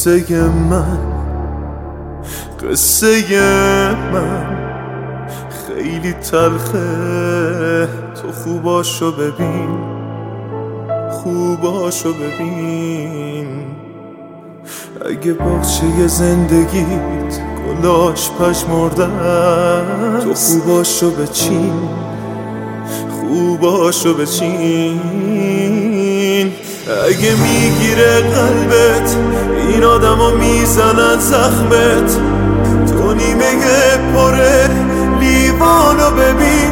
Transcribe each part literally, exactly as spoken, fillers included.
قصه من قصه من خیلی تلخه، تو خوباشو ببین، خوباشو ببین. اگه باغچه زندگیت گلاش پژمردن، تو خوباشو بچین، خوباشو بچین. اگه میگیره قلبت این آدمو میزنن زخمت، تو نیمه پره لیوانو ببین.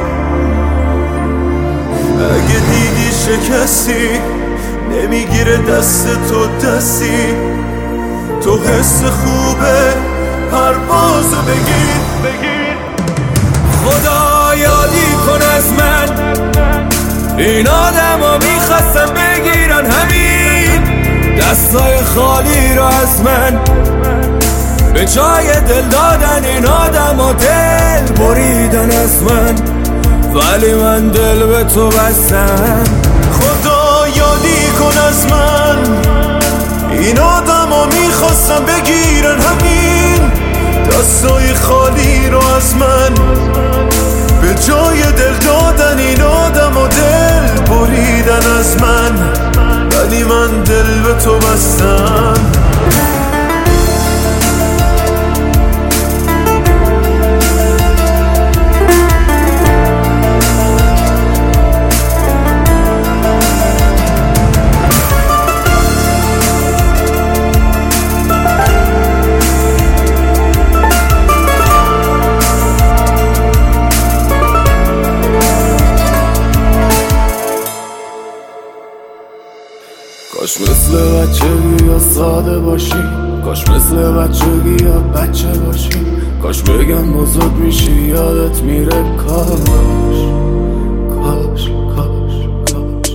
اگه دیدی شکستی نمیگیره دست تو دستی، تو حس خوبه پروازو بگیر. خدا یادی کن از من، این آدمو میخواستم بگیرن همین دستای خالی رو از من، به جای دل دادن این آدمو دل بریدن از من، ولی من دل به تو بستم. خدا یادی کن از من، این آدمو میخواستم بگیرن همین دستای خالی رو از من، به جای دل دادن این آدمو دل بریدن از من، ولی من دل به تو بستم. کاش مثل بچگی یا ساده باشیم، کاش مثل بچگی یا بچه باشیم، کاش بگم بزرگ میشی یادت میره. کاش کاش کاش کاش.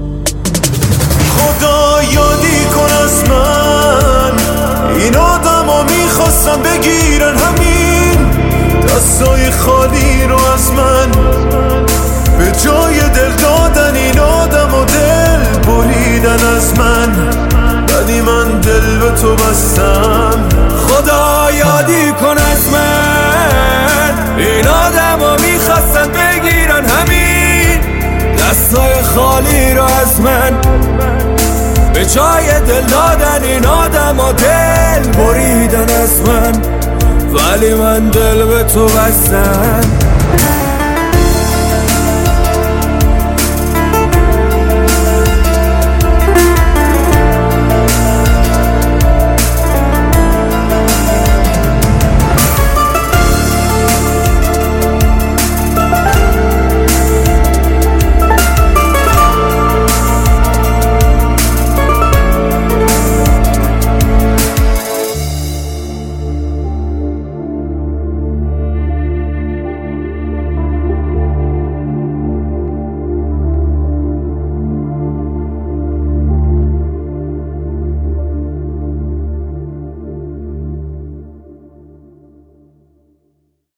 خدا یادی کن از من، این آدمو میخواستم بگیرن همین دستای خالی رو از من، به جای دل دادن این آدمو دل بریدن از من، ولی من دل به تو بستم. خدا یادی کن از من، این آدمو میخواستن بگیرن همین دستای خالی رو از من، به جای دل دادن این آدمو دل بریدن از من، ولی من دل به تو بستم.